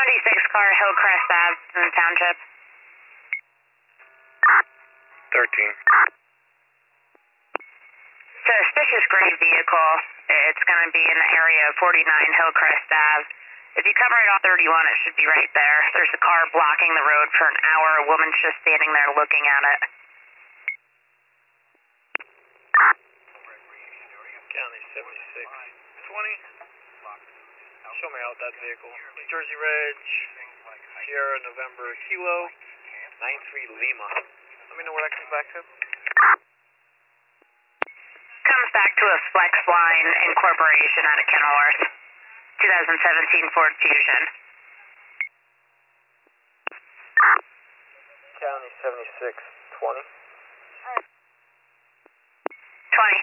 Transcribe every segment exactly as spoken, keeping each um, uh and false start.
seventy-six car, Hillcrest Ave in the township. thirteen. Suspicious gray vehicle. It's going to be in the area of forty-nine Hillcrest Ave. If you come right off thirty-one, it should be right there. There's a car blocking the road for an hour. A woman's just standing there looking at it. County seventy-six twenty. Show me out that vehicle. New Jersey Reg, Sierra November Kilo, nine three Lima. Let me know where that comes back to. Comes back to a Flexline Incorporation out of Kenilworth. twenty seventeen Ford Fusion. County seventy-six twenty. twenty.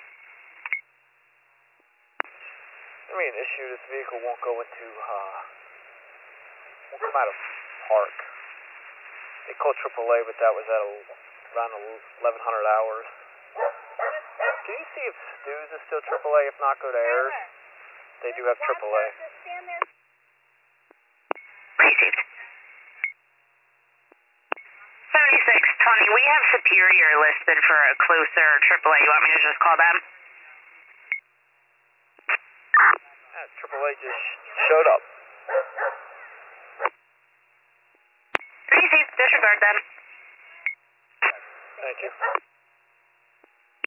I mean, issue this vehicle won't go into, uh, won't come out of park. They called triple A, but that was at a, around eleven hundred hours. Can you see if Stu's is still triple A? If not, go to Airs. They do have triple A. Received. seventy-six twenty. We have Superior listed for a closer triple A. You want me to just call them? Yeah, triple A just showed up. Received. Disregard them. Thank you.